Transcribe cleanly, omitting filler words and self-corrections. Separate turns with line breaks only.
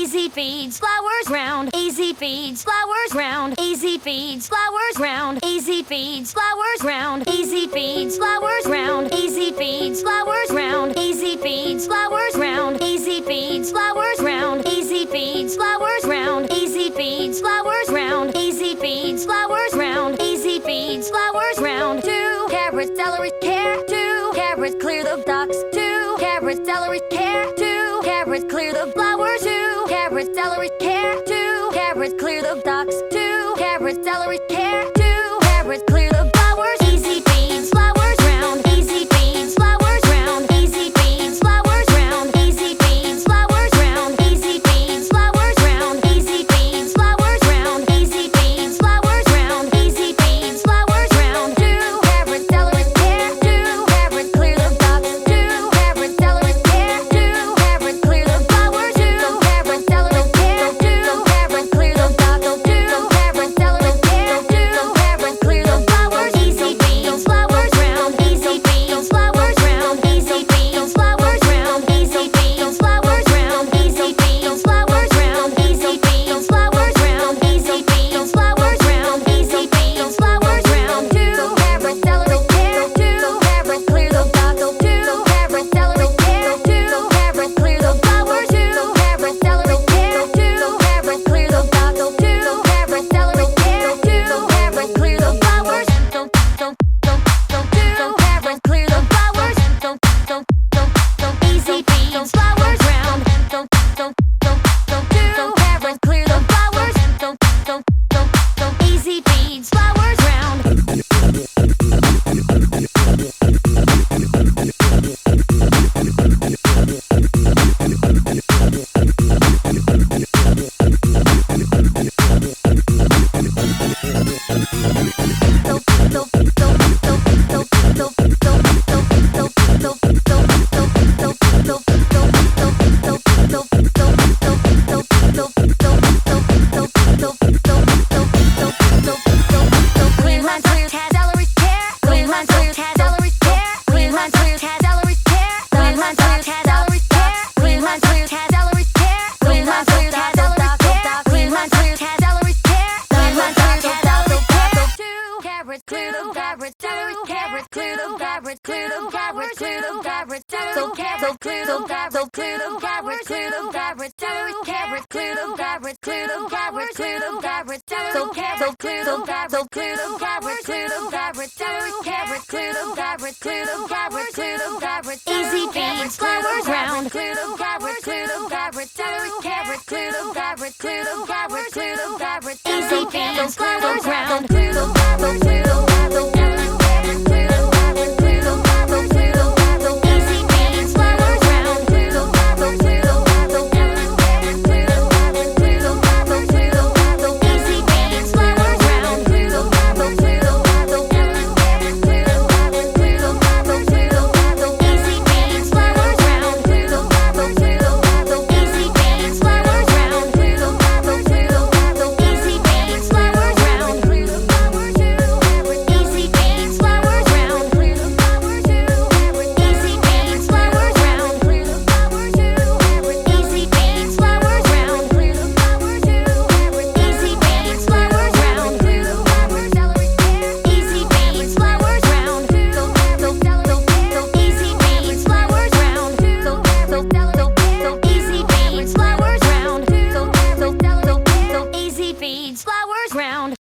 Easy feeds flowers round. Easy feeds flowers round. Easy feeds flowers round. Easy feeds flowers round. Easy feeds flowers round. Easy feeds flowers round. Easy feeds flowers round. Easy feeds flowers round. Easy feeds flowers round. Easy feeds flowers round. Easy feeds flowers round. Easy feeds flowers round. 2 carrots, celery, care. 2 carrots, clear the ducks. 2 carrots, celery, care. 2 carrots, clear the flowers. 2 carrots, celery, care. 2 carrots, clear the ducks. 2 carrots, celery, care. 2 carrots, clear the flowers. Easy feeds flowers round. Easy feeds flowers round. Easy feeds flowers round. Easy feeds flowers round. Easy feeds flowers round. Easy feeds flowers round. Easy feeds flowers round. Easy feeds flowers round. 2 carrots, celery, care. 2 carrots, clear the ducks. 2 carrots, celery, care. 2 carrots, clear the flowers. 2 carrots, celery, care. 2 carrots, clear the ducks. 2 carrots, celery, care. 2 carrots, clear the flowers. Easy feeds flowers round. Easy feeds flowers round. Easy feeds flowers round. Easy feeds flowers round. Easy feeds flowers round. Easy feeds flowers round. Easy feeds flowers round. Easy feeds flowers round. 2 carrots, celery, care. 2 carrots, clear the ducks. 2 carrots, celery, care. 2 carrots, clear the flowers. 2 carrots, celery, care. 2 carrots, clear the ducks. 2 carrots, celery, care. 2 carrots, clear the flowers. 2 carrots, clear the flowers. Easy feeds flowers round. 2 carrots, clear the flowers. Easy feeds flowers round. Clear lines, clear celery, care. Clear lines, clear celery, care. Clear lines, clear celery, care. Clear lines, clear celery, care. Clear lines, clear celery, care. Clear lines, clear celery, care. Clear lines, clear celery, care. Clear lines, clear celery, care. 2 carrots, clear the carrots. 2 carrots, clear the carrots. Clear the carrots, clear the carrots. 2 carrots, clear the carrots. Clear the carrots, clear the carrots. 2 carrots, clear the carrots. Clear the carrots, clear the carrots. 2 carrots, clear the carrots. Clear the carrots, clear the carrots. 2 carrots, clear the carrots. Clear the carrots, clear the carrots. Easy feeds flowers round. Clear the carrots, clear the carrots. 2 carrots, clear the carrots. Clear the carrots, clear the carrots. Easy feeds flowers round. Clear the carrots, clear the carrots. Clear the carrots, clear the carrots. Clear the carrots, easy feeds flowers round. Clear the carrots, clear the carrots. Clear the carrots, clear the carrots. Clear the carrots, easy feeds flowers round. Clear the carrots, clear the carrots. Clear the carrots, clear the carrots. Clear the carrots, easy feeds flowers round. Clear the carrots, clear the carrots. Easy feeds flowers round. Clear the carrots, clear the carrots. Easy feeds flowers round. Clear the flowers, easy feeds flowers round. Clear the flowers, easy feeds flowers round. Clear the flowers, easy feeds flowers round. Clear the flowers, easy feeds flowers round. Clear the flowers, celery, care. Easy feeds flowers round. Easy feeds flowers round. Easy feeds flowers round. Easy feeds flowers round.